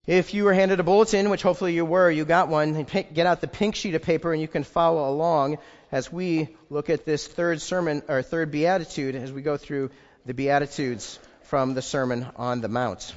If you were handed a bulletin, which hopefully you were, you got one, get out the pink sheet of paper and you can follow along as we look at this third sermon, or third beatitude, as we go through the Beatitudes from the Sermon on the Mount.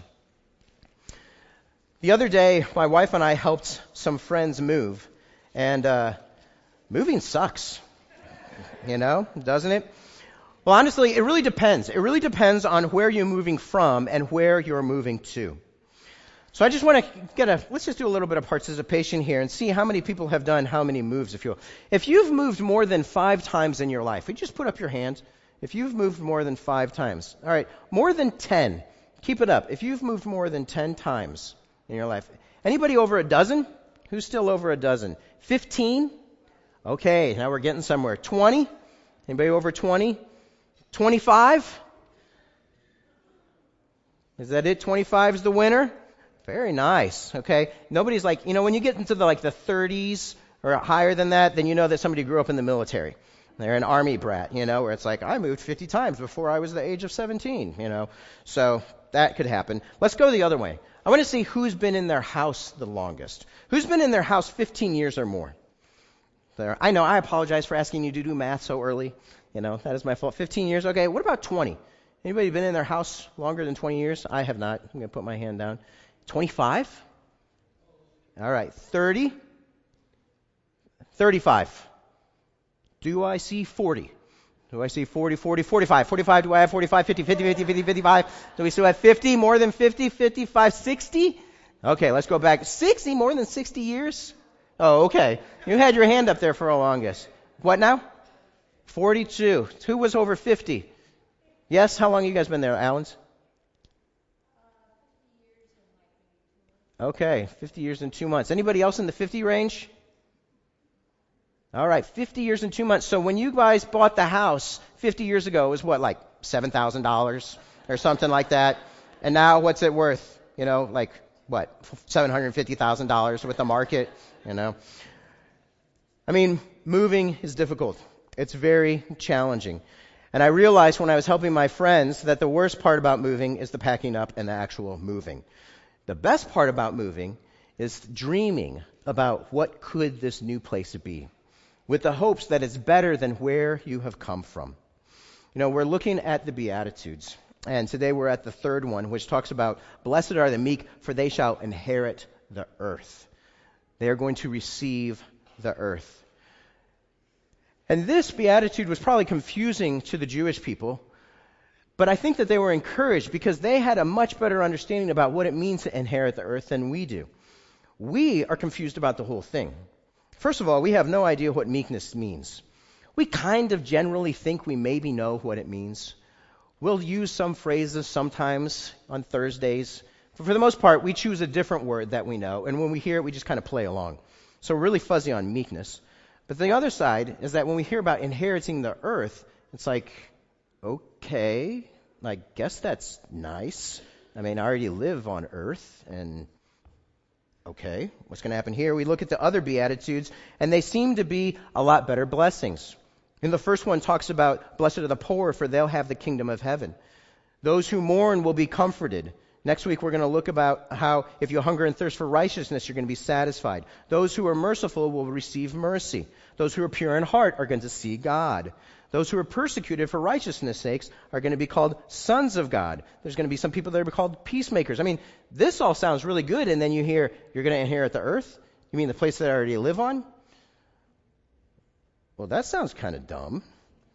The other day, my wife and I helped some friends move, and moving sucks, doesn't it? Well, honestly, it really depends. It really depends on where you're moving from and where you're moving to. So I just want to let's just do a little bit of participation here and see how many people have done how many moves, if you will. If you've moved more than 5 times in your life, would you just put up your hand? If you've moved more than 5 times. All right, more than 10. Keep it up. If you've moved more than 10 times in your life. Anybody over a dozen? Who's still over a dozen? 15? Okay, now we're getting somewhere. 20? Anybody over 20? 25? Is that it? 25 is the winner? Very nice, okay? Nobody's like, when you get into the 30s or higher than that, then you know that somebody grew up in the military. They're an army brat, where it's like, I moved 50 times before I was the age of 17, So that could happen. Let's go the other way. I want to see who's been in their house the longest. Who's been in their house 15 years or more? There. I know, I apologize for asking you to do math so early. That is my fault. 15 years, okay. What about 20? Anybody been in their house longer than 20 years? I have not. I'm going to put my hand down. 25? All right. 30? 35. Do I see 40? Do I see 40, 40, 45? 45, do I have 45, 50, 50, 50, 50, 55? Do we still have 50? More than 50, 55, 60? Okay, let's go back. 60? More than 60 years? Oh, okay. You had your hand up there for the longest. What now? 42. Who was over 50? Yes? How long have you guys been there, Allens? Okay, 50 years and 2 months. Anybody else in the 50 range? All right, 50 years and 2 months. So when you guys bought the house 50 years ago, it was what, like $7,000 or something like that? And now what's it worth? $750,000 with the market, I mean, moving is difficult. It's very challenging. And I realized when I was helping my friends that the worst part about moving is the packing up and the actual moving. The best part about moving is dreaming about what could this new place be, with the hopes that it's better than where you have come from. We're looking at the Beatitudes, and today we're at the third one, which talks about, blessed are the meek, for they shall inherit the earth. They are going to receive the earth. And this Beatitude was probably confusing to the Jewish people, but I think that they were encouraged because they had a much better understanding about what it means to inherit the earth than we do. We are confused about the whole thing. First of all, we have no idea what meekness means. We kind of generally think we maybe know what it means. We'll use some phrases sometimes on Thursdays. But for the most part, we choose a different word that we know, and when we hear it, we just kind of play along. So we're really fuzzy on meekness. But the other side is that when we hear about inheriting the earth, it's like, okay, I guess that's nice. I already live on earth, and okay, what's going to happen here? We look at the other Beatitudes, and they seem to be a lot better blessings. And the first one talks about, blessed are the poor, for they'll have the kingdom of heaven. Those who mourn will be comforted. Next week, we're going to look about how if you hunger and thirst for righteousness, you're going to be satisfied. Those who are merciful will receive mercy. Those who are pure in heart are going to see God. Those who are persecuted for righteousness' sakes are going to be called sons of God. There's going to be some people that are called peacemakers. This all sounds really good, and then you hear, you're going to inherit the earth? You mean the place that I already live on? Well, that sounds kind of dumb.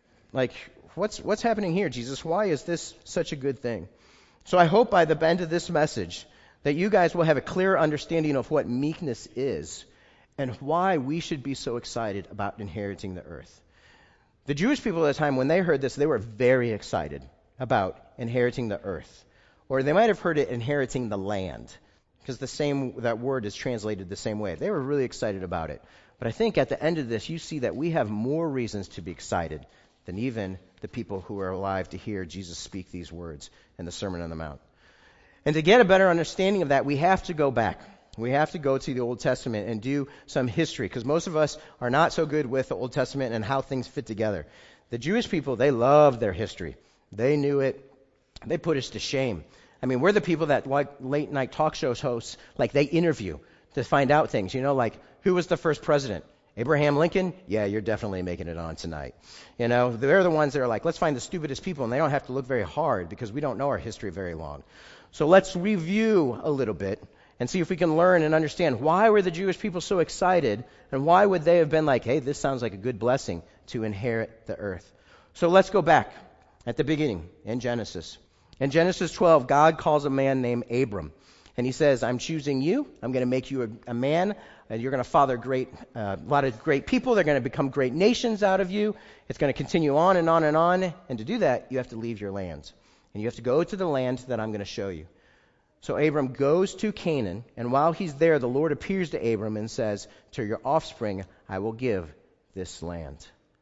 What's happening here, Jesus? Why is this such a good thing? So I hope by the end of this message that you guys will have a clear understanding of what meekness is and why we should be so excited about inheriting the earth. The Jewish people at the time, when they heard this, they were very excited about inheriting the earth. Or they might have heard it inheriting the land, because that word is translated the same way. They were really excited about it. But I think at the end of this, you see that we have more reasons to be excited than even the people who are alive to hear Jesus speak these words in the Sermon on the Mount. And to get a better understanding of that, we have to go back. We have to go to the Old Testament and do some history, because most of us are not so good with the Old Testament and how things fit together. The Jewish people, they loved their history. They knew it. They put us to shame. I mean, we're the people that, like late night talk shows hosts, like they interview to find out things. Like who was the first president? Abraham Lincoln? Yeah, you're definitely making it on tonight. They're the ones that are like, let's find the stupidest people, and they don't have to look very hard because we don't know our history very long. So let's review a little bit and see if we can learn and understand why were the Jewish people so excited, and why would they have been like, hey, this sounds like a good blessing to inherit the earth. So let's go back at the beginning in Genesis. In Genesis 12, God calls a man named Abram. And he says, I'm choosing you. I'm going to make you a man. And you're going to father a lot of great people. They're going to become great nations out of you. It's going to continue on and on and on. And to do that, you have to leave your land. And you have to go to the land that I'm going to show you. So Abram goes to Canaan. And while he's there, the Lord appears to Abram and says, to your offspring, I will give this land.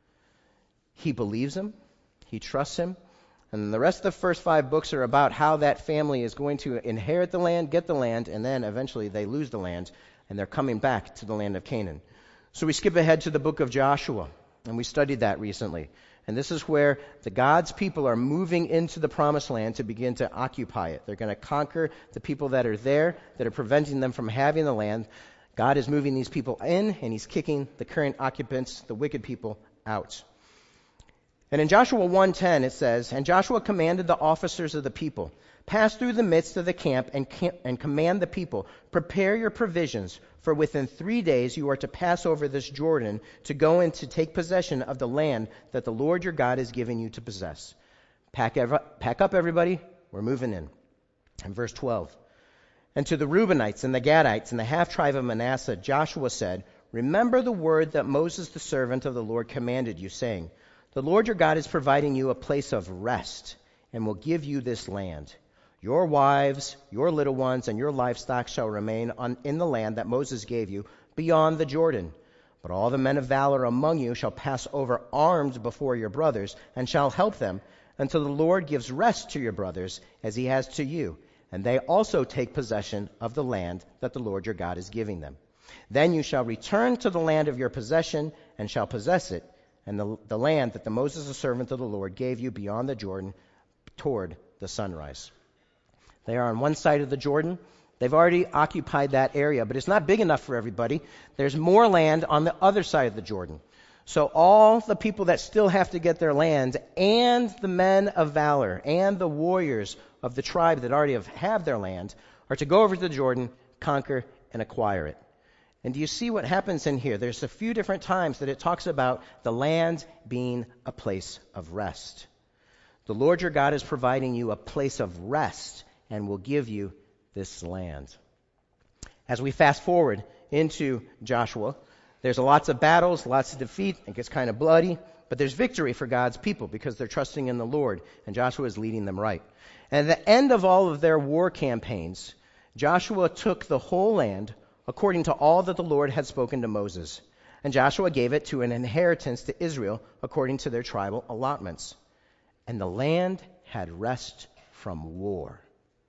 He believes him. He trusts him. And the rest of the first 5 books are about how that family is going to inherit the land, get the land, and then eventually they lose the land, and they're coming back to the land of Canaan. So we skip ahead to the book of Joshua, and we studied that recently. And this is where God's people are moving into the promised land to begin to occupy it. They're going to conquer the people that are there, that are preventing them from having the land. God is moving these people in, and he's kicking the current occupants, the wicked people, out. And in Joshua 1:10 it says, and Joshua commanded the officers of the people, pass through the midst of the camp and command the people, prepare your provisions, for within 3 days you are to pass over this Jordan to go in to take possession of the land that the Lord your God is giving you to possess. Pack up everybody, we're moving in. And verse 12, and to the Reubenites and the Gadites and the half-tribe of Manasseh, Joshua said, remember the word that Moses the servant of the Lord commanded you, saying, the Lord your God is providing you a place of rest and will give you this land. Your wives, your little ones, and your livestock shall remain in the land that Moses gave you beyond the Jordan. But all the men of valor among you shall pass over armed before your brothers and shall help them until the Lord gives rest to your brothers as he has to you. And they also take possession of the land that the Lord your God is giving them. Then you shall return to the land of your possession and shall possess it, and the land that Moses, the servant of the Lord, gave you beyond the Jordan toward the sunrise. They are on one side of the Jordan. They've already occupied that area, but it's not big enough for everybody. There's more land on the other side of the Jordan. So all the people that still have to get their land, and the men of valor, and the warriors of the tribe that already have their land, are to go over to the Jordan, conquer, and acquire it. And do you see what happens in here? There's a few different times that it talks about the land being a place of rest. The Lord your God is providing you a place of rest and will give you this land. As we fast forward into Joshua, there's lots of battles, lots of defeat. It gets kind of bloody, but there's victory for God's people because they're trusting in the Lord, and Joshua is leading them right. And at the end of all of their war campaigns, Joshua took the whole land according to all that the Lord had spoken to Moses. And Joshua gave it to an inheritance to Israel according to their tribal allotments. And the land had rest from war.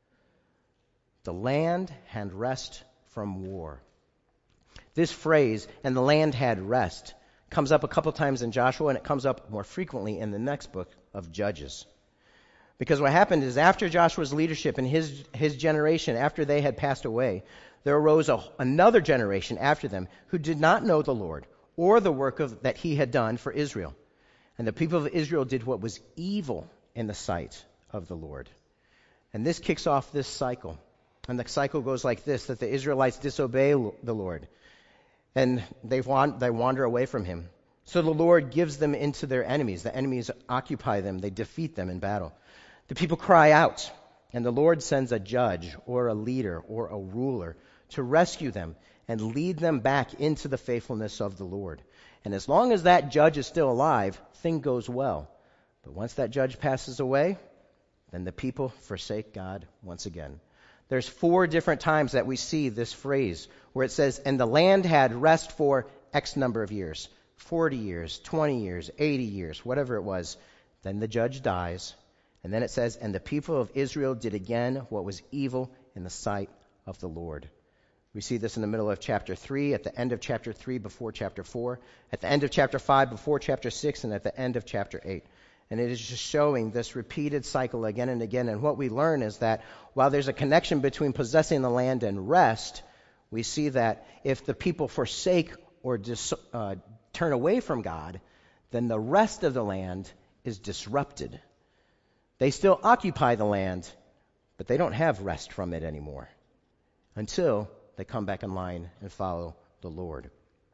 The land had rest from war. This phrase, and the land had rest, comes up a couple times in Joshua, and it comes up more frequently in the next book of Judges. Because what happened is after Joshua's leadership and his generation, after they had passed away, there arose another generation after them who did not know the Lord or the work that he had done for Israel. And the people of Israel did what was evil in the sight of the Lord. And this kicks off this cycle. And the cycle goes like this, that the Israelites disobey the Lord. And they wander away from him. So the Lord gives them into their enemies. The enemies occupy them. They defeat them in battle. The people cry out, and the Lord sends a judge or a leader or a ruler to rescue them and lead them back into the faithfulness of the Lord. And as long as that judge is still alive, thing goes well. But once that judge passes away, then the people forsake God once again. There's 4 different times that we see this phrase where it says, and the land had rest for X number of years, 40 years, 20 years, 80 years, whatever it was. Then the judge dies. And then it says, and the people of Israel did again what was evil in the sight of the Lord. We see this in the middle of chapter 3, at the end of chapter 3 before chapter 4, at the end of chapter 5 before chapter 6, and at the end of chapter 8. And it is just showing this repeated cycle again and again. And what we learn is that while there's a connection between possessing the land and rest, we see that if the people forsake or turn away from God, then the rest of the land is disrupted. They still occupy the land, but they don't have rest from it anymore until they come back in line and follow the Lord.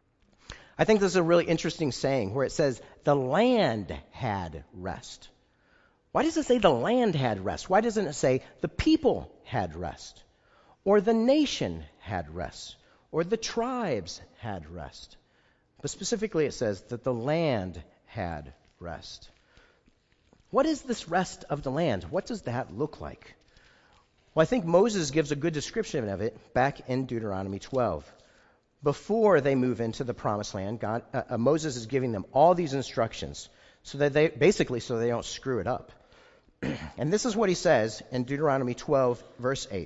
I think this is a really interesting saying where it says the land had rest. Why does it say the land had rest? Why doesn't it say the people had rest? Or the nation had rest? Or the tribes had rest? But specifically it says that the land had rest. What is this rest of the land? What does that look like? Well, I think Moses gives a good description of it back in Deuteronomy 12. Before they move into the promised land, Moses is giving them all these instructions so that they don't screw it up. And this is what he says in Deuteronomy 12, verse 8.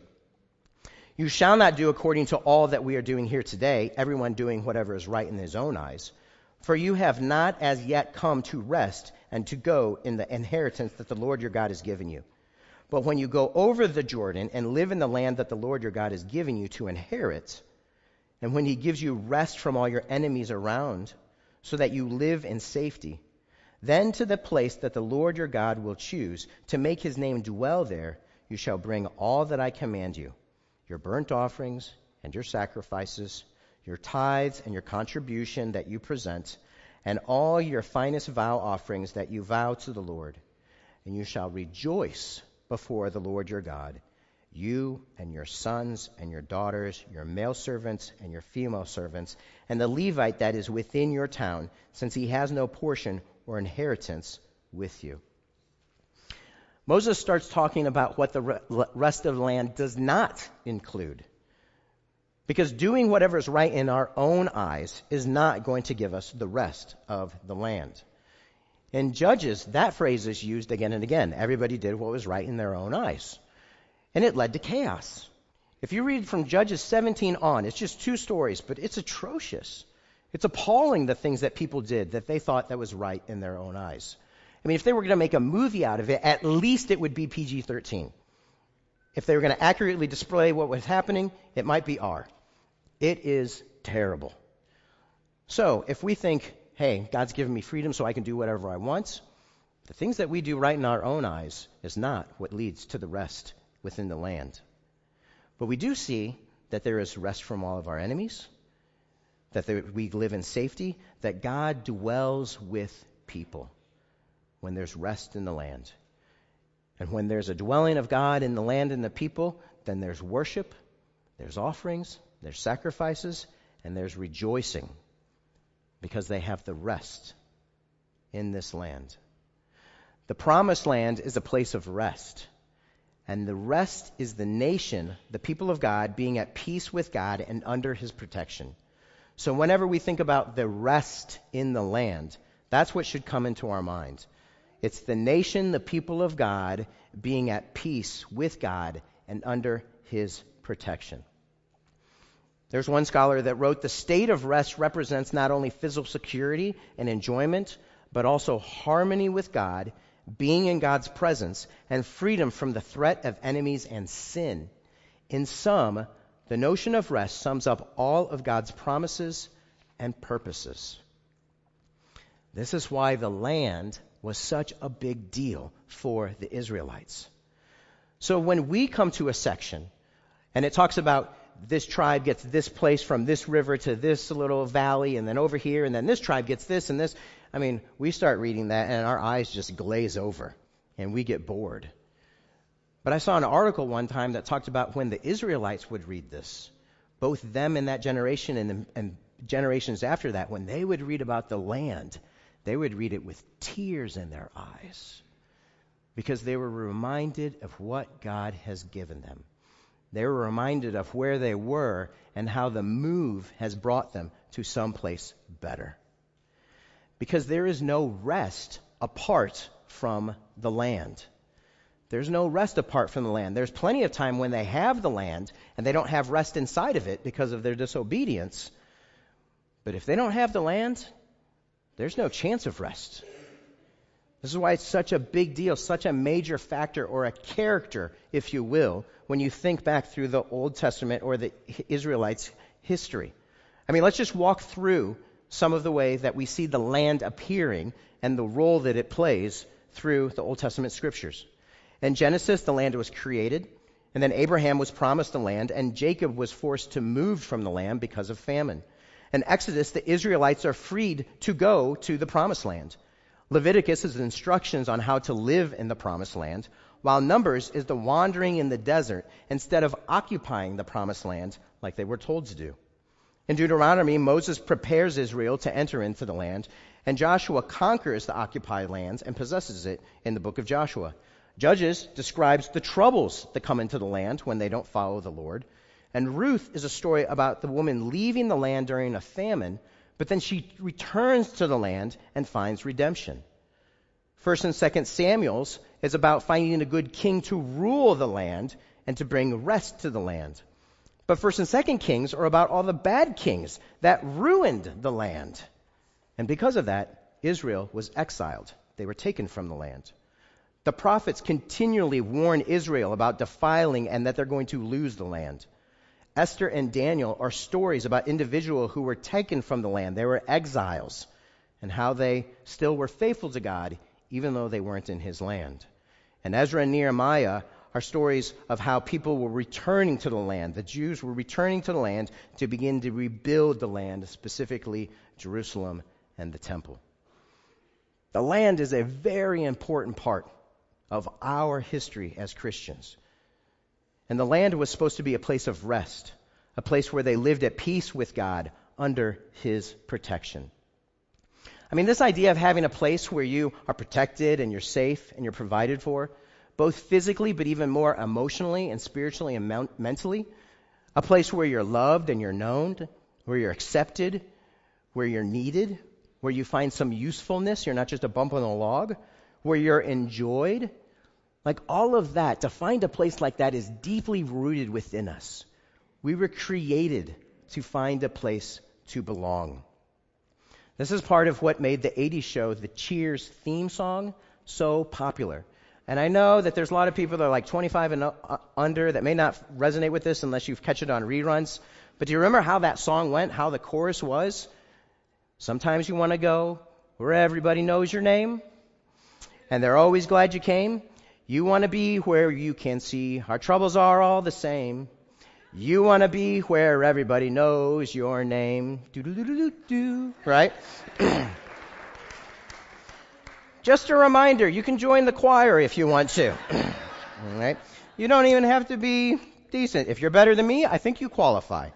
You shall not do according to all that we are doing here today, everyone doing whatever is right in his own eyes. For you have not as yet come to rest and to go in the inheritance that the Lord your God has given you. But when you go over the Jordan and live in the land that the Lord your God is giving you to inherit, and when he gives you rest from all your enemies around, so that you live in safety, then to the place that the Lord your God will choose to make his name dwell there, you shall bring all that I command you, your burnt offerings and your sacrifices, your tithes and your contribution that you present, and all your finest vow offerings that you vow to the Lord. And you shall rejoice before the Lord your God, you and your sons and your daughters, your male servants and your female servants, and the Levite that is within your town, since he has no portion or inheritance with you. Moses starts talking about what the rest of the land does not include. Because doing whatever is right in our own eyes is not going to give us the rest of the land. In Judges, that phrase is used again and again. Everybody did what was right in their own eyes. And it led to chaos. If you read from Judges 17 on, it's just 2 stories, but it's atrocious. It's appalling the things that people did that they thought that was right in their own eyes. I mean, if they were going to make a movie out of it, at least it would be PG-13. If they were going to accurately display what was happening, it might be R. It is terrible. So if we think, hey, God's given me freedom so I can do whatever I want, the things that we do right in our own eyes is not what leads to the rest within the land. But we do see that there is rest from all of our enemies, that we live in safety, that God dwells with people when there's rest in the land. And when there's a dwelling of God in the land and the people, then there's worship, there's offerings, there's sacrifices, and there's rejoicing because they have the rest in this land. The promised land is a place of rest. And the rest is the nation, the people of God, being at peace with God and under his protection. So whenever we think about the rest in the land, that's what should come into our minds. It's the nation, the people of God, being at peace with God and under his protection. There's one scholar that wrote, the state of rest represents not only physical security and enjoyment, but also harmony with God, being in God's presence, and freedom from the threat of enemies and sin. In sum, the notion of rest sums up all of God's promises and purposes. This is why the land was such a big deal for the Israelites. So when we come to a section, and it talks about this tribe gets this place from this river to this little valley, and then over here, and then this tribe gets this and this. I mean, we start reading that, and our eyes just glaze over, and we get bored. But I saw an article one time that talked about when the Israelites would read this, both them in that generation and generations after that, when they would read about the land, they would read it with tears in their eyes because they were reminded of what God has given them. They were reminded of where they were and how the move has brought them to someplace better. Because there is no rest apart from the land. There's no rest apart from the land. There's plenty of time when they have the land and they don't have rest inside of it because of their disobedience. But if they don't have the land, there's no chance of rest. This is why it's such a big deal, such a major factor or a character, if you will, when you think back through the Old Testament or the Israelites' history. I mean, let's just walk through some of the way that we see the land appearing and the role that it plays through the Old Testament scriptures. In Genesis, the land was created, and then Abraham was promised the land, and Jacob was forced to move from the land because of famine. In Exodus, the Israelites are freed to go to the promised land. Leviticus is instructions on how to live in the promised land, while Numbers is the wandering in the desert instead of occupying the promised land like they were told to do. In Deuteronomy, Moses prepares Israel to enter into the land, and Joshua conquers the occupied lands and possesses it in the book of Joshua. Judges describes the troubles that come into the land when they don't follow the Lord. And Ruth is a story about the woman leaving the land during a famine, but then she returns to the land and finds redemption. 1 and 2 Samuel's is about finding a good king to rule the land and to bring rest to the land. But 1 and 2 Kings are about all the bad kings that ruined the land. And because of that, Israel was exiled. They were taken from the land. The prophets continually warn Israel about defiling and that they're going to lose the land. Esther and Daniel are stories about individuals who were taken from the land. They were exiles, and how they still were faithful to God, even though they weren't in his land. And Ezra and Nehemiah are stories of how people were returning to the land. The Jews were returning to the land to begin to rebuild the land, specifically Jerusalem and the temple. The land is a very important part of our history as Christians. And the land was supposed to be a place of rest, a place where they lived at peace with God under his protection. I mean, this idea of having a place where you are protected and you're safe and you're provided for, both physically but even more emotionally and spiritually and mentally, a place where you're loved and you're known, where you're accepted, where you're needed, where you find some usefulness, you're not just a bump on a log, where you're enjoyed. Like all of that, to find a place like that is deeply rooted within us. We were created to find a place to belong. This is part of what made the 80s show, the Cheers theme song, so popular. And I know that there's a lot of people that are like 25 and under that may not resonate with this unless you catch it on reruns. But do you remember how that song went, how the chorus was? Sometimes you want to go where everybody knows your name, and they're always glad you came. You want to be where you can see our troubles are all the same. You want to be where everybody knows your name. Do-do-do-do-do-do. Right? Just a reminder, you can join the choir if you want to. All right? You don't even have to be decent. If you're better than me, I think you qualify.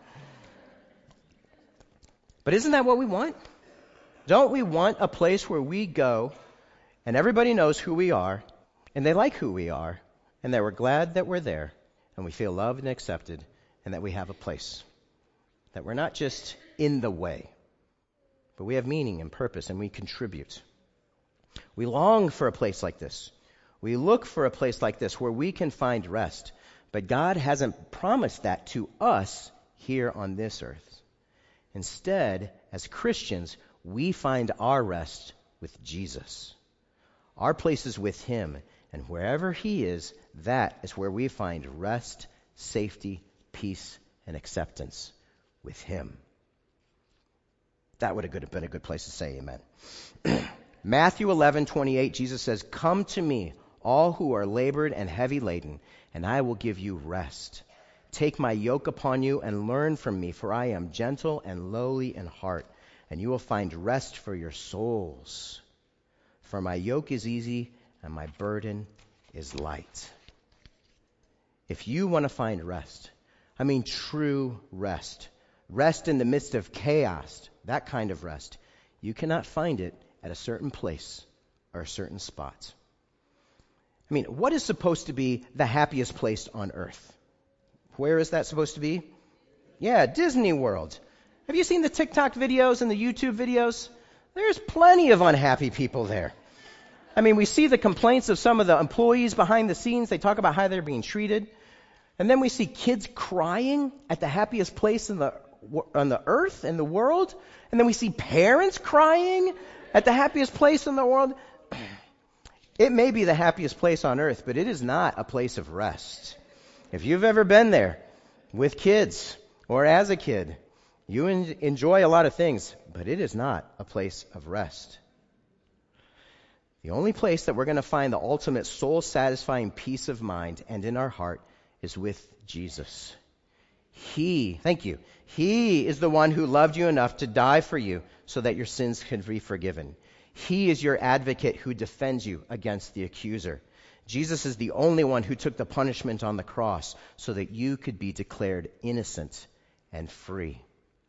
But isn't that what we want? Don't we want a place where we go and everybody knows who we are, and they like who we are, and that we're glad that we're there, and we feel loved and accepted, and that we have a place, that we're not just in the way, but we have meaning and purpose, and we contribute. We long for a place like this. We look for a place like this where we can find rest, but God hasn't promised that to us here on this earth. Instead, as Christians, we find our rest with Jesus. Our place is with him, and wherever he is, that is where we find rest, safety, peace, and acceptance with him. That would have been a good place to say amen. Matthew 11:28, Jesus says, "Come to me, all who are labored and heavy laden, and I will give you rest. Take my yoke upon you and learn from me, for I am gentle and lowly in heart, and you will find rest for your souls. For my yoke is easy and my burden is light." If you want to find rest, I mean true rest, rest in the midst of chaos, that kind of rest, you cannot find it at a certain place or a certain spot. I mean, what is supposed to be the happiest place on earth? Where is that supposed to be? Yeah, Disney World. Have you seen the TikTok videos and the YouTube videos? There's plenty of unhappy people there. I mean, we see the complaints of some of the employees behind the scenes. They talk about how they're being treated. And then we see kids crying at the happiest place on the earth, in the world. And then we see parents crying at the happiest place in the world. It may be the happiest place on earth, but it is not a place of rest. If you've ever been there with kids or as a kid, you enjoy a lot of things, but it is not a place of rest. The only place that we're going to find the ultimate soul-satisfying peace of mind and in our heart is with Jesus. Thank you. He is the one who loved you enough to die for you so that your sins can be forgiven. He is your advocate who defends you against the accuser. Jesus is the only one who took the punishment on the cross so that you could be declared innocent and free.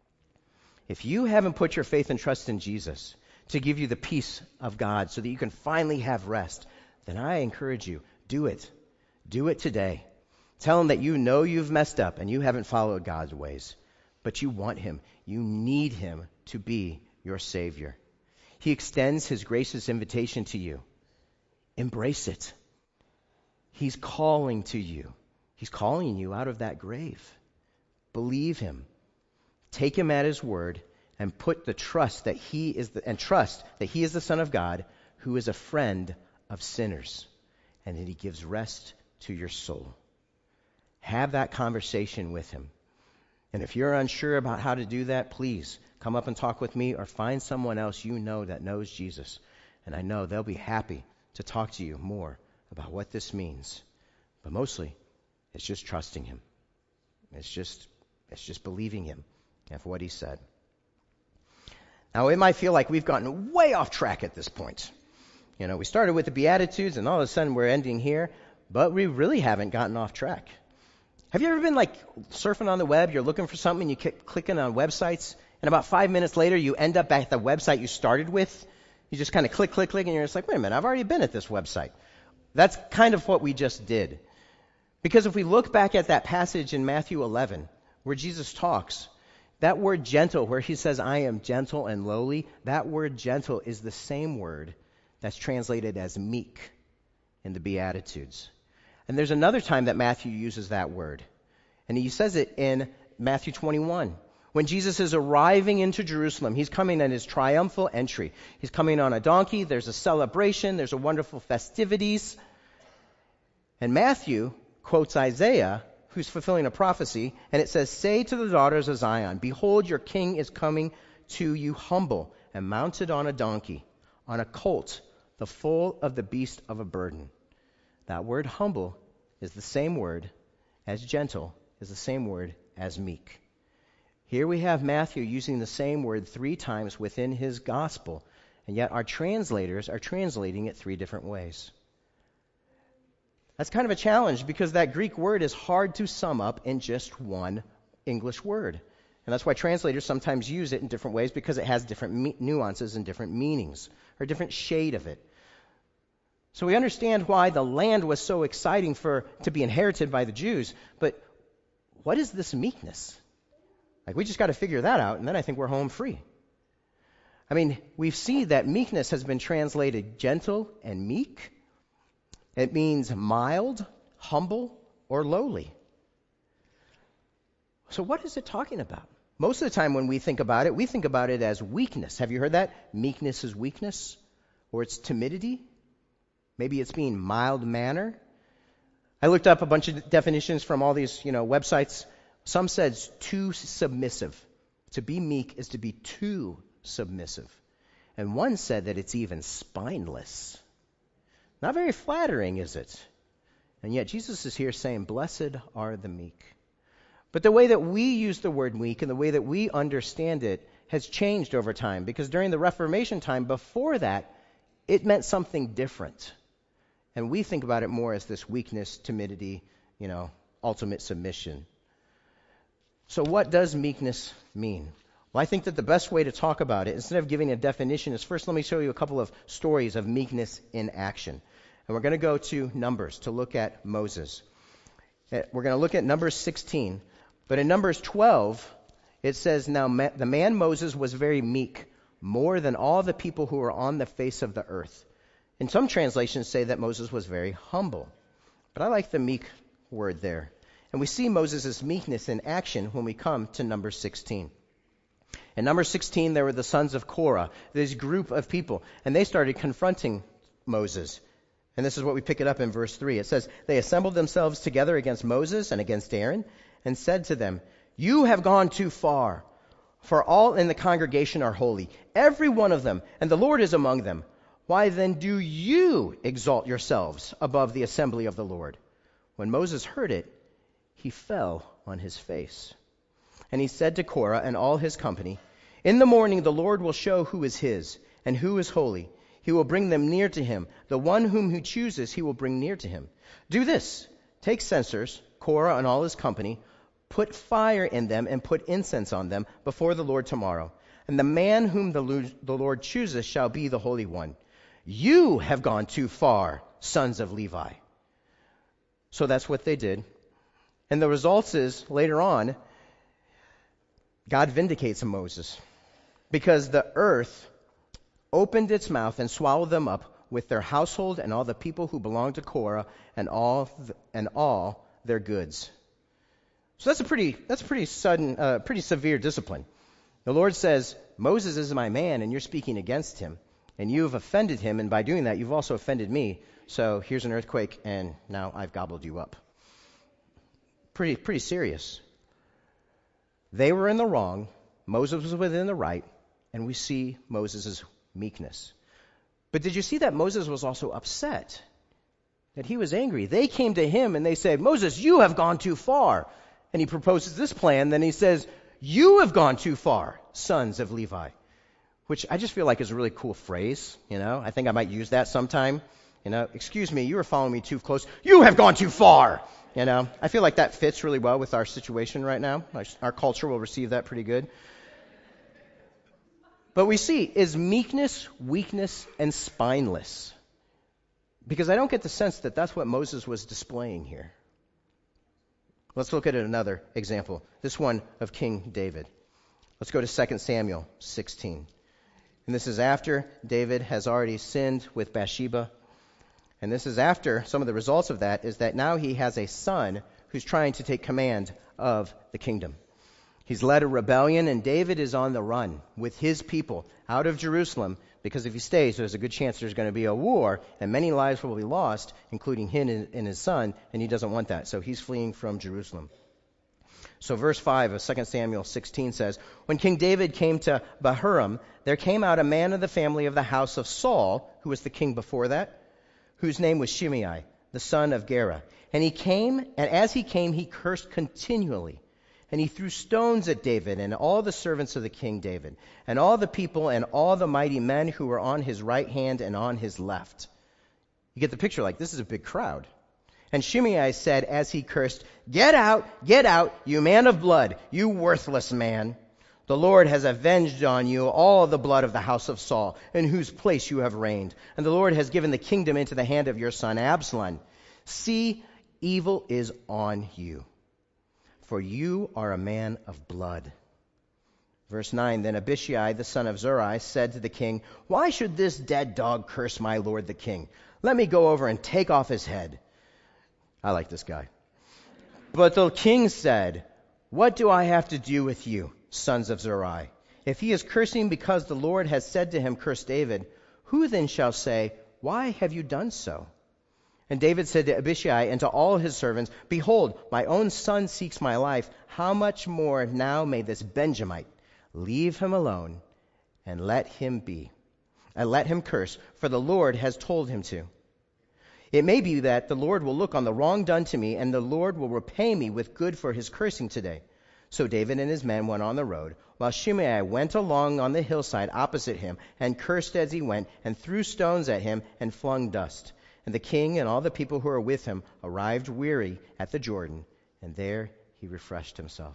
If you haven't put your faith and trust in Jesus to give you the peace of God so that you can finally have rest, then I encourage you, do it. Do it today. Tell him that you know you've messed up and you haven't followed God's ways, but you want him. You need him to be your Savior. He extends his gracious invitation to you. Embrace it. He's calling to you. He's calling you out of that grave. Believe him. Take him at his word and put the trust that he is the Son of God who is a friend of sinners and that he gives rest to your soul. Have that conversation with him. And if you're unsure about how to do that, please come up and talk with me or find someone else you know that knows Jesus. And I know they'll be happy to talk to you more about what this means. But mostly, it's just trusting him. It's just believing him and for what he said. Now, it might feel like we've gotten way off track at this point. We started with the Beatitudes, and all of a sudden we're ending here, but we really haven't gotten off track. Have you ever been surfing on the web, you're looking for something, and you keep clicking on websites, and about 5 minutes later you end up at the website you started with? You just kind of click, and you're just like, wait a minute, I've already been at this website. That's kind of what we just did. Because if we look back at that passage in Matthew 11, where Jesus talks, that word gentle, where he says, I am gentle and lowly, that word gentle is the same word that's translated as meek in the Beatitudes. And there's another time that Matthew uses that word. And he says it in Matthew 21. When Jesus is arriving into Jerusalem, he's coming in his triumphal entry. He's coming on a donkey. There's a celebration. There's a wonderful festivities. And Matthew quotes Isaiah, who's fulfilling a prophecy, and it says, say to the daughters of Zion, behold, your king is coming to you humble and mounted on a donkey, on a colt, the foal of the beast of a burden. That word humble is the same word as gentle, is the same word as meek. Here we have Matthew using the same word 3 times within his gospel, and yet our translators are translating it 3 different ways. That's kind of a challenge because that Greek word is hard to sum up in just one English word. And that's why translators sometimes use it in different ways, because it has different nuances and different meanings, or a different shade of it. So we understand why the land was so exciting to be inherited by the Jews, but what is this meekness? We just got to figure that out, and then I think we're home free. We see that meekness has been translated gentle and meek. It means mild, humble, or lowly. So what is it talking about? Most of the time when we think about it as weakness. Have you heard that? Meekness is weakness, or it's timidity. Maybe it's being mild manner. I looked up a bunch of definitions from all these, websites. Some said too submissive. To be meek is to be too submissive. And one said that it's even spineless. Not very flattering, is it? And yet Jesus is here saying, blessed are the meek. But the way that we use the word meek and the way that we understand it has changed over time, because during the Reformation time, before that, it meant something different. And we think about it more as this weakness, timidity, ultimate submission. So what does meekness mean? Well, I think that the best way to talk about it, instead of giving a definition, is first let me show you a couple of stories of meekness in action. And we're going to go to Numbers to look at Moses. We're going to look at Numbers 16. But in Numbers 12, it says, now the man Moses was very meek, more than all the people who were on the face of the earth. And some translations say that Moses was very humble. But I like the meek word there. And we see Moses' meekness in action when we come to Numbers 16. In Numbers 16, there were the sons of Korah, this group of people, and they started confronting Moses. And this is what we pick it up in verse 3. It says, they assembled themselves together against Moses and against Aaron and said to them, you have gone too far, for all in the congregation are holy, every one of them, and the Lord is among them. Why then do you exalt yourselves above the assembly of the Lord? When Moses heard it, he fell on his face. And he said to Korah and all his company, in the morning the Lord will show who is his and who is holy. He will bring them near to him. The one whom he chooses he will bring near to him. Do this. Take censers, Korah and all his company, put fire in them and put incense on them before the Lord tomorrow. And the man whom the Lord chooses shall be the Holy One. You have gone too far, sons of Levi. So that's what they did. And the result is, later on, God vindicates Moses. Because the earth opened its mouth and swallowed them up with their household and all the people who belonged to Korah and all their goods. So that's a pretty sudden, pretty severe discipline. The Lord says, Moses is my man, and you're speaking against him, and you've offended him, and by doing that, you've also offended me. So here's an earthquake, and now I've gobbled you up. Pretty serious. They were in the wrong. Moses was within the right, and we see Moses' meekness. But did you see that Moses was also upset? That he was angry. They came to him and they said, Moses, you have gone too far. And he proposes this plan. Then he says, you have gone too far, sons of Levi. Which I just feel like is a really cool phrase. I think I might use that sometime. Excuse me, you were following me too close. You have gone too far. I feel like that fits really well with our situation right now. Our culture will receive that pretty good. But we see, is meekness, weakness, and spineless? Because I don't get the sense that that's what Moses was displaying here. Let's look at another example. This one of King David. Let's go to 2 Samuel 16. And this is after David has already sinned with Bathsheba. And this is after some of the results of that is that now he has a son who's trying to take command of the kingdom. He's led a rebellion, and David is on the run with his people out of Jerusalem, because if he stays, there's a good chance there's going to be a war, and many lives will be lost, including him and his son, and he doesn't want that. So he's fleeing from Jerusalem. So verse 5 of 2 Samuel 16 says, when King David came to Bahurim, there came out a man of the family of the house of Saul, who was the king before that, whose name was Shimei, the son of Gera. And he came, and as he came, he cursed continually. And he threw stones at David and all the servants of the king David, and all the people and all the mighty men who were on his right hand and on his left. You get the picture, like this is a big crowd. And Shimei said as he cursed, get out, you man of blood, you worthless man. The Lord has avenged on you all the blood of the house of Saul, in whose place you have reigned. And the Lord has given the kingdom into the hand of your son Absalom. See, evil is on you, for you are a man of blood. Verse 9, then Abishai, the son of Zeruiah, said to the king, why should this dead dog curse my lord the king? Let me go over and take off his head. I like this guy. But the king said, what do I have to do with you, sons of Zeruiah? If he is cursing because the Lord has said to him, curse David, who then shall say, why have you done so? And David said to Abishai and to all his servants, behold, my own son seeks my life. How much more now may this Benjamite leave him alone and let him be, and let him curse, for the Lord has told him to. It may be that the Lord will look on the wrong done to me, and the Lord will repay me with good for his cursing today. So David and his men went on the road, while Shimei went along on the hillside opposite him, and cursed as he went, and threw stones at him, and flung dust. And the king and all the people who were with him arrived weary at the Jordan, and there he refreshed himself.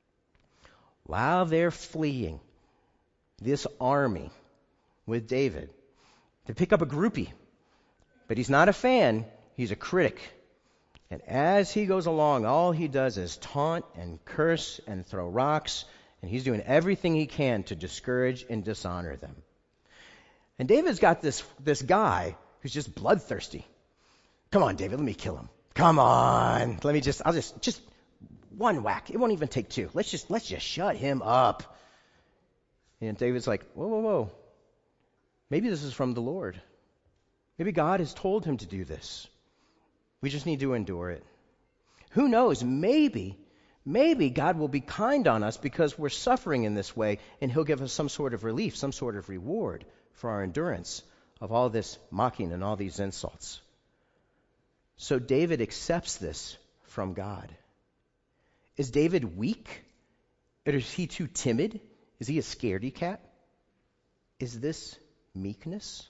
While they're fleeing, this army with David, to pick up a groupie. But he's not a fan, he's a critic. And as he goes along, all he does is taunt and curse and throw rocks, and he's doing everything he can to discourage and dishonor them. And David's got this guy who's just bloodthirsty. Come on, David, let me kill him. Come on. I'll just one whack. It won't even take two. Let's just shut him up. And David's like, whoa. Maybe this is from the Lord. Maybe God has told him to do this. We just need to endure it. Who knows? Maybe God will be kind on us because we're suffering in this way, and he'll give us some sort of relief, some sort of reward for our endurance of all this mocking and all these insults. So David accepts this from God. Is David weak? Or is he too timid? Is he a scaredy cat? Is this meekness?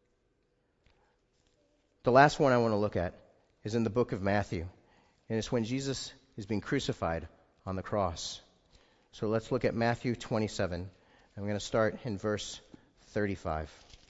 The last one I want to look at is in the book of Matthew, and it's when Jesus is being crucified on the cross. So let's look at Matthew 27, and we're going to start in verse 35.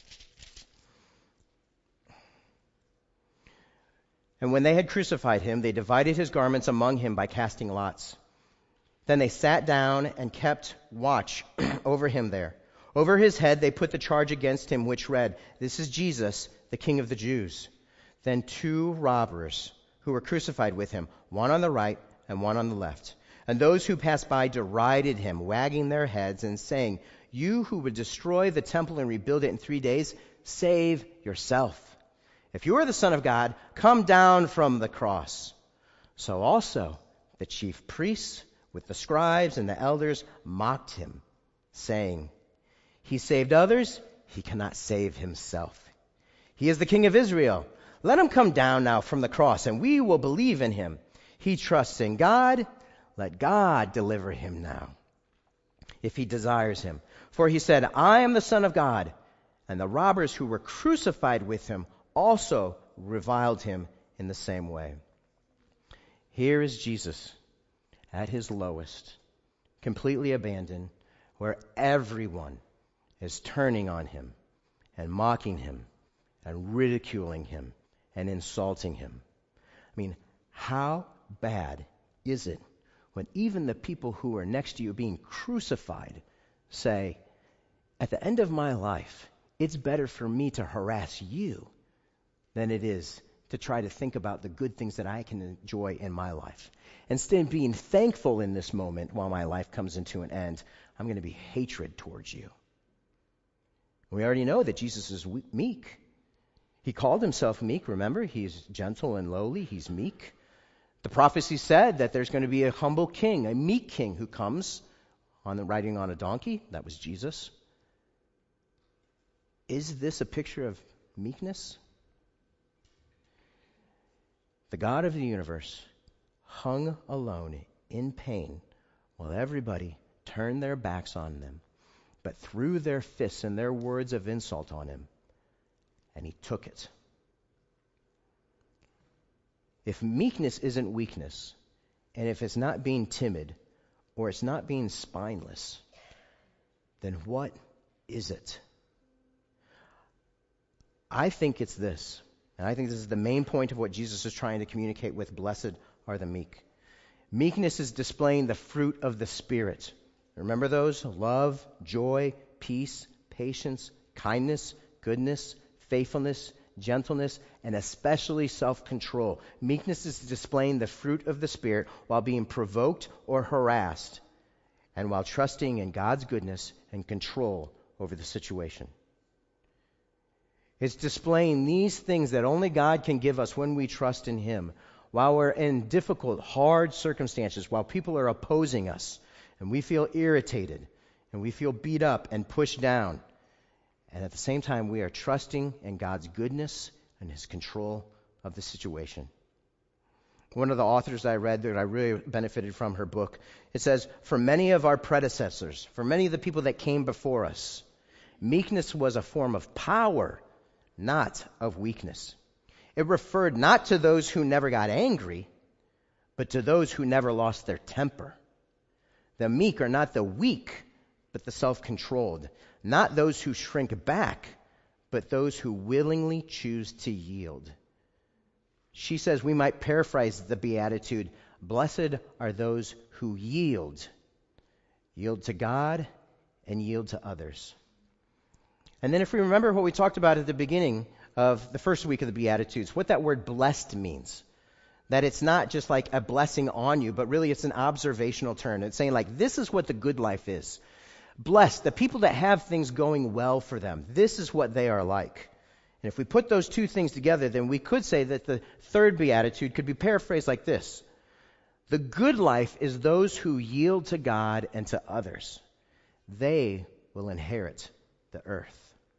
And when they had crucified him, they divided his garments among him by casting lots. Then they sat down and kept watch over him there. Over his head they put the charge against him, which read, "This is Jesus, the King of the Jews." Then 2 robbers who were crucified with him, one on the right and one on the left. And those who passed by derided him, wagging their heads and saying, "You who would destroy the temple and rebuild it in 3 days, save yourself. If you are the Son of God, come down from the cross." So also the chief priests with the scribes and the elders mocked him, saying, "He saved others, he cannot save himself. He is the King of Israel. Let him come down now from the cross, and we will believe in him. He trusts in God. Let God deliver him now, if he desires him. For he said, 'I am the Son of God.' And the robbers who were crucified with him also reviled him in the same way." Here is Jesus at his lowest, completely abandoned, where everyone is turning on him and mocking him and ridiculing him and insulting him. I mean, how bad is it when even the people who are next to you being crucified say, "At the end of my life, it's better for me to harass you than it is to try to think about the good things that I can enjoy in my life. Instead of being thankful in this moment while my life comes into an end, I'm going to be hatred towards you." We already know that Jesus is meek. He called himself meek, remember? He's gentle and lowly. He's meek. The prophecy said that there's going to be a humble king, a meek king who comes riding on a donkey. That was Jesus. Is this a picture of meekness? The God of the universe hung alone in pain while everybody turned their backs on them, but threw their fists and their words of insult on him. And he took it. If meekness isn't weakness, and if it's not being timid, or it's not being spineless, then what is it? I think it's this, and I think this is the main point of what Jesus is trying to communicate with "Blessed are the meek." Meekness is displaying the fruit of the Spirit. Remember those? Love, joy, peace, patience, kindness, goodness, faithfulness, gentleness, and especially self-control. Meekness is displaying the fruit of the Spirit while being provoked or harassed, and while trusting in God's goodness and control over the situation. It's displaying these things that only God can give us when we trust in him, while we're in difficult, hard circumstances, while people are opposing us, and we feel irritated, and we feel beat up and pushed down. And at the same time, we are trusting in God's goodness and his control of the situation. One of the authors I read that I really benefited from her book, it says, "For many of our predecessors, for many of the people that came before us, meekness was a form of power, not of weakness. It referred not to those who never got angry, but to those who never lost their temper. The meek are not the weak, but the self-controlled. Not those who shrink back, but those who willingly choose to yield." She says we might paraphrase the Beatitude, "Blessed are those who yield." Yield to God and yield to others. And then if we remember what we talked about at the beginning of the first week of the Beatitudes, what that word blessed means. That it's not just like a blessing on you, but really it's an observational term. It's saying like, this is what the good life is. Blessed, the people that have things going well for them. This is what they are like. And if we put those two things together, then we could say that the third beatitude could be paraphrased like this. The good life is those who yield to God and to others. They will inherit the earth.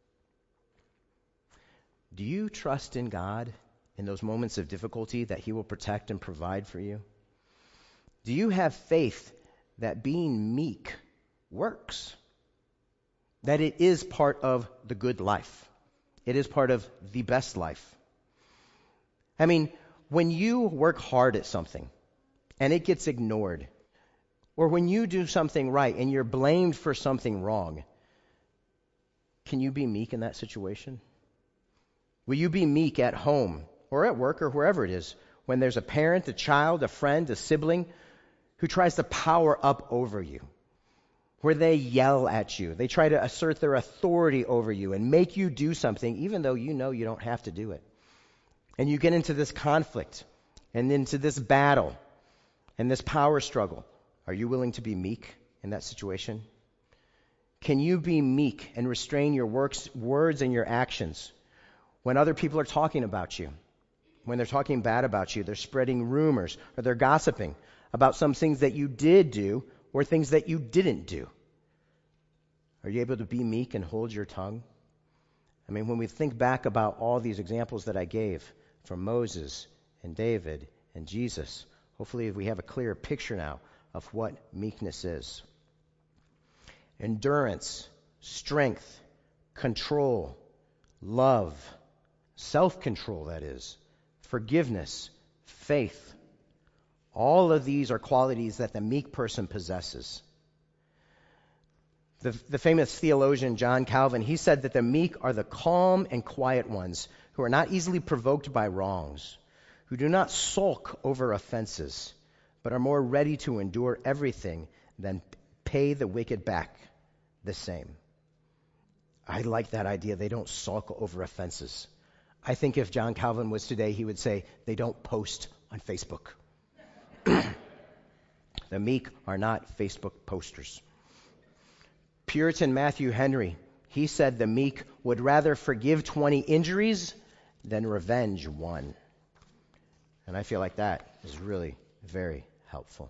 Do you trust in God in those moments of difficulty that He will protect and provide for you? Do you have faith that being meek works? That it is part of the good life? It is part of the best life? I mean, when you work hard at something and it gets ignored, or when you do something right and you're blamed for something wrong, can you be meek in that situation? Will you be meek at home or at work or wherever it is when there's a parent, a child, a friend, a sibling who tries to power up over you, where they yell at you, they try to assert their authority over you and make you do something even though you know you don't have to do it? And you get into this conflict and into this battle and this power struggle. Are you willing to be meek in that situation? Can you be meek and restrain your words and your actions when other people are talking about you? When they're talking bad about you, they're spreading rumors, or they're gossiping about some things that you did do or things that you didn't do. Are you able to be meek and hold your tongue? I mean, when we think back about all these examples that I gave from Moses and David and Jesus, hopefully we have a clearer picture now of what meekness is. Endurance, strength, control, love, self-control, that is, forgiveness, faith. All of these are qualities that the meek person possesses. The famous theologian John Calvin, he said that the meek are the calm and quiet ones who are not easily provoked by wrongs, who do not sulk over offenses, but are more ready to endure everything than pay the wicked back the same. I like that idea. They don't sulk over offenses. I think if John Calvin was today, he would say they don't post on Facebook. The meek are not Facebook posters. Puritan Matthew Henry, he said the meek would rather forgive 20 injuries than revenge one. And I feel like that is really very helpful.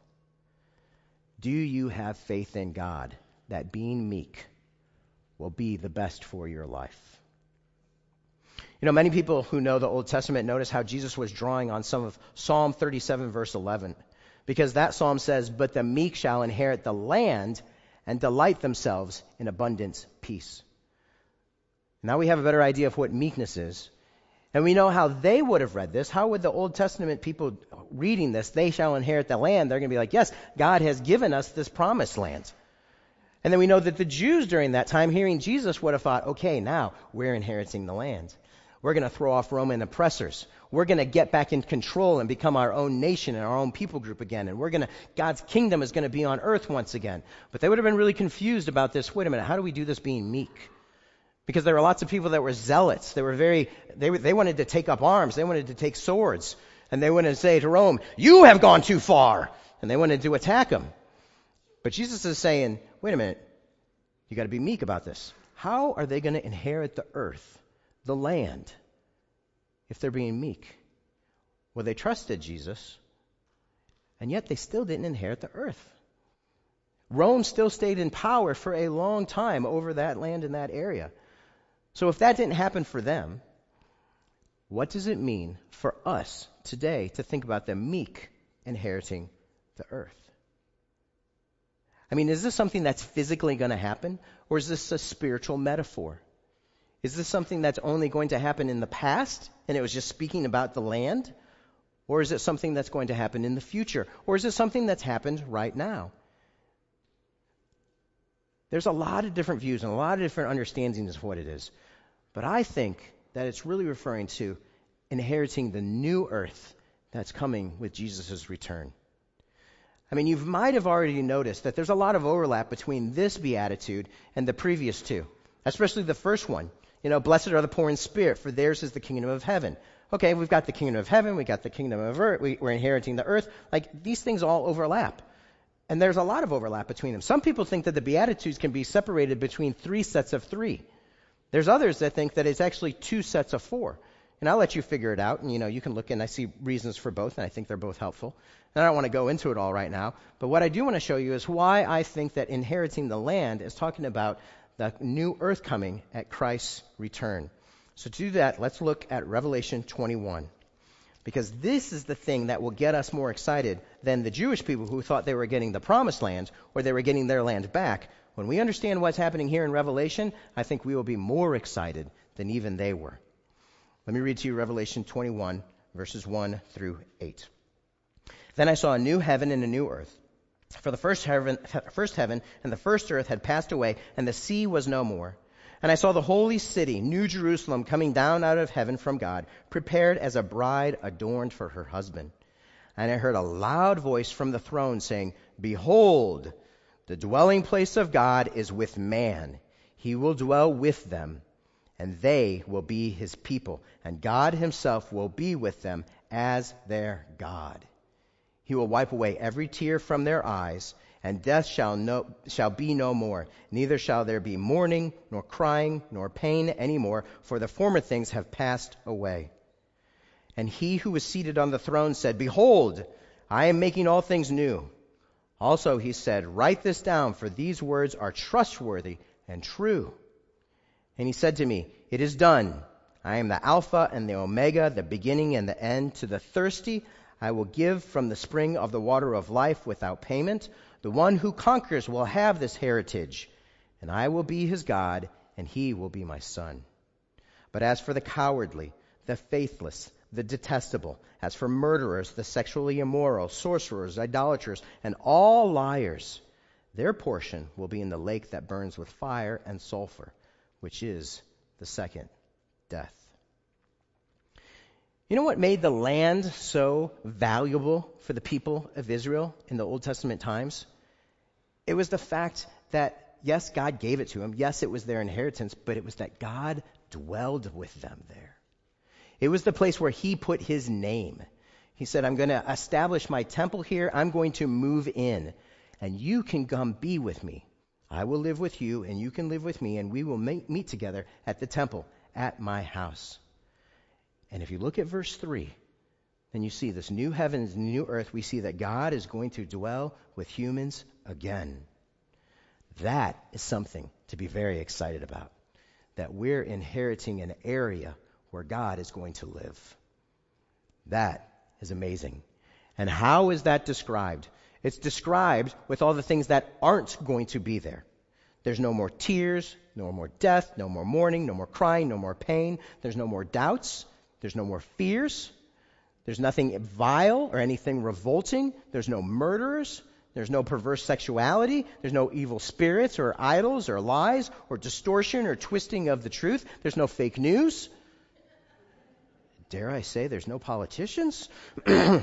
Do you have faith in God that being meek will be the best for your life? You know, many people who know the Old Testament notice how Jesus was drawing on some of Psalm 37, verse 11, because that psalm says, "But the meek shall inherit the land and delight themselves in abundant peace." Now we have a better idea of what meekness is. And we know how they would have read this. How would the Old Testament people reading this, "They shall inherit the land," they're going to be like, yes, God has given us this promised land. And then we know that the Jews during that time, hearing Jesus, would have thought, okay, now we're inheriting the land. We're going to throw off Roman oppressors. We're going to get back in control and become our own nation and our own people group again. And God's kingdom is going to be on earth once again. But they would have been really confused about this. Wait a minute, how do we do this being meek? Because there were lots of people that were zealots. They wanted to take up arms. They wanted to take swords. And they wanted to say to Rome, "You have gone too far." And they wanted to attack them. But Jesus is saying, wait a minute, you got to be meek about this. How are they going to inherit the earth, the land, if they're being meek? Well, they trusted Jesus, and yet they still didn't inherit the earth. Rome still stayed in power for a long time over that land in that area. So if that didn't happen for them, what does it mean for us today to think about the meek inheriting the earth? I mean, is this something that's physically going to happen, or is this a spiritual metaphor? Is this something that's only going to happen in the past, and it was just speaking about the land? Or is it something that's going to happen in the future? Or is it something that's happened right now? There's a lot of different views and a lot of different understandings of what it is. But I think that it's really referring to inheriting the new earth that's coming with Jesus' return. I mean, you might have already noticed that there's a lot of overlap between this beatitude and the previous two, especially the first one. You know, blessed are the poor in spirit, for theirs is the kingdom of heaven. Okay, we've got the kingdom of heaven, we've got the kingdom of earth, we're inheriting the earth. Like, these things all overlap. And there's a lot of overlap between them. Some people think that the Beatitudes can be separated between three sets of three. There's others that think that it's actually 2 sets of 4. And I'll let you figure it out. And, you can look, and I see reasons for both, and I think they're both helpful. And I don't want to go into it all right now. But what I do want to show you is why I think that inheriting the land is talking about the new earth coming at Christ's return. So to do that, let's look at Revelation 21. Because this is the thing that will get us more excited than the Jewish people who thought they were getting the promised land or they were getting their land back. When we understand what's happening here in Revelation, I think we will be more excited than even they were. Let me read to you Revelation 21, verses 1 through 8. Then I saw a new heaven and a new earth. For the first heaven and the first earth had passed away, and the sea was no more. And I saw the holy city, New Jerusalem, coming down out of heaven from God, prepared as a bride adorned for her husband. And I heard a loud voice from the throne saying, Behold, the dwelling place of God is with man. He will dwell with them, and they will be his people, and God himself will be with them as their God. He will wipe away every tear from their eyes, and death shall be no more. Neither shall there be mourning, nor crying, nor pain any more, for the former things have passed away. And he who was seated on the throne said, Behold, I am making all things new. Also he said, Write this down, for these words are trustworthy and true. And he said to me, It is done. I am the Alpha and the Omega, the beginning and the end. To the thirsty I will give from the spring of the water of life without payment. The one who conquers will have this heritage, and I will be his God, and he will be my son. But as for the cowardly, the faithless, the detestable, as for murderers, the sexually immoral, sorcerers, idolaters, and all liars, their portion will be in the lake that burns with fire and sulfur, which is the second death. You know what made the land so valuable for the people of Israel in the Old Testament times? It was the fact that, yes, God gave it to them. Yes, it was their inheritance, but it was that God dwelled with them there. It was the place where he put his name. He said, I'm going to establish my temple here. I'm going to move in, and you can come be with me. I will live with you, and you can live with me, and we will meet together at the temple, at my house. And if you look at verse 3, then you see this new heavens and new earth. We see that God is going to dwell with humans again. That is something to be very excited about, that we're inheriting an area where God is going to live. That is amazing. And how is that described? It's described with all the things that aren't going to be there. There's no more tears, no more death, no more mourning, no more crying, no more pain. There's no more doubts. There's no more fears. There's nothing vile or anything revolting. There's no murderers. There's no perverse sexuality. There's no evil spirits or idols or lies or distortion or twisting of the truth. There's no fake news. Dare I say there's no politicians? And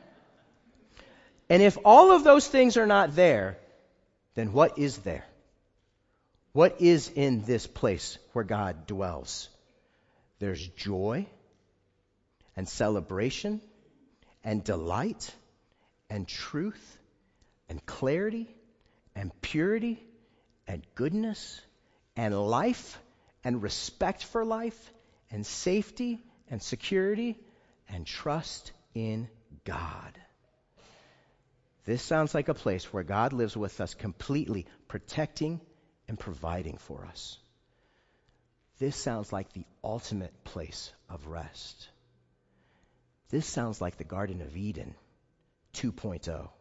if all of those things are not there, then what is there? What is in this place where God dwells? There's joy and celebration and delight and truth and clarity and purity and goodness and life and respect for life and safety and security and trust in God. This sounds like a place where God lives with us completely, protecting and providing for us. This sounds like the ultimate place of rest. This sounds like the Garden of Eden 2.0.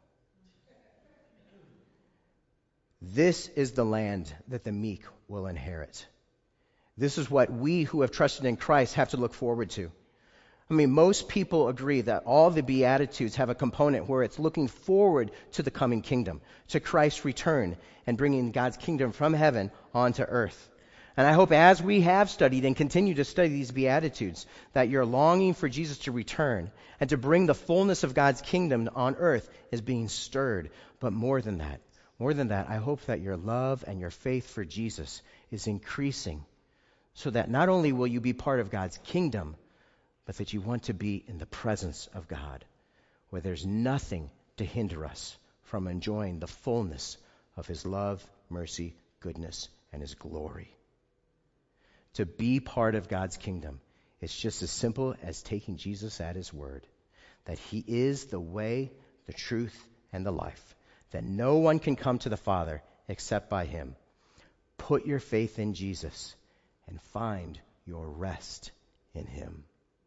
This is the land that the meek will inherit. This is what we who have trusted in Christ have to look forward to. I mean, most people agree that all the Beatitudes have a component where it's looking forward to the coming kingdom, to Christ's return, and bringing God's kingdom from heaven onto earth. And I hope as we have studied and continue to study these Beatitudes, that your longing for Jesus to return and to bring the fullness of God's kingdom on earth is being stirred. But more than that, I hope that your love and your faith for Jesus is increasing, so that not only will you be part of God's kingdom, but that you want to be in the presence of God, where there's nothing to hinder us from enjoying the fullness of his love, mercy, goodness, and his glory. to be part of God's kingdom. It's just as simple as taking Jesus at his word, that he is the way, the truth, and the life, that no one can come to the Father except by him. Put your faith in Jesus and find your rest in him.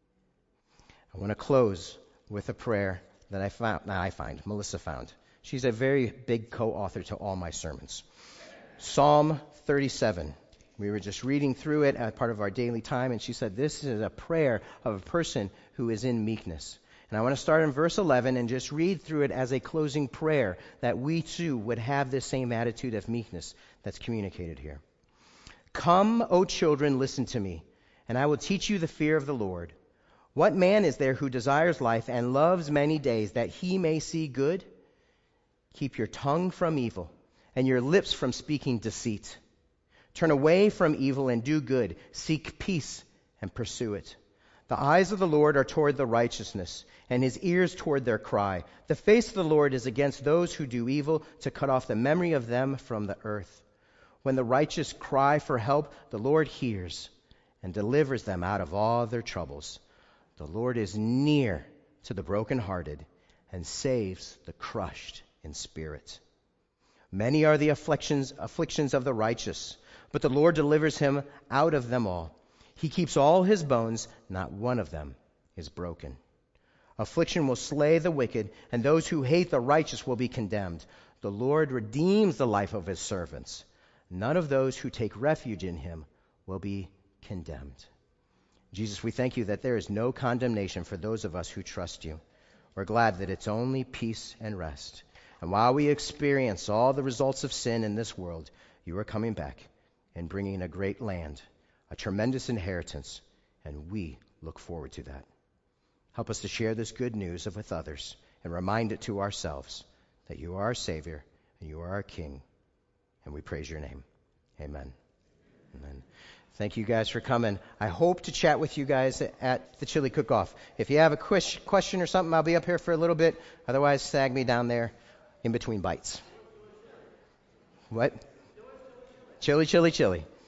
I want to close with a prayer that Melissa found. She's a very big co-author to all my sermons. Psalm 37. We were just reading through it as part of our daily time, and she said this is a prayer of a person who is in meekness. And I want to start in verse 11 and just read through it as a closing prayer, that we too would have this same attitude of meekness that's communicated here. Come, O children, listen to me, and I will teach you the fear of the Lord. What man is there who desires life and loves many days, that he may see good? Keep your tongue from evil and your lips from speaking deceit. Turn away from evil and do good. Seek peace and pursue it. The eyes of the Lord are toward the righteousness, and his ears toward their cry. The face of the Lord is against those who do evil, to cut off the memory of them from the earth. When the righteous cry for help, the Lord hears and delivers them out of all their troubles. The Lord is near to the brokenhearted and saves the crushed in spirit. Many are the afflictions of the righteous, but the Lord delivers him out of them all. He keeps all his bones, not one of them is broken. Affliction will slay the wicked, and those who hate the righteous will be condemned. The Lord redeems the life of his servants. None of those who take refuge in him will be condemned. Jesus, we thank you that there is no condemnation for those of us who trust you. We're glad that it's only peace and rest. And while we experience all the results of sin in this world, you are coming back and bringing a great land, a tremendous inheritance, and we look forward to that. Help us to share this good news with others and remind it to ourselves that you are our Savior and you are our King, and we praise your name. Amen. Amen. Thank you guys for coming. I hope to chat with you guys at the chili cook-off. If you have a question or something, I'll be up here for a little bit. Otherwise, snag me down there in between bites. What? Chili, chili, chili.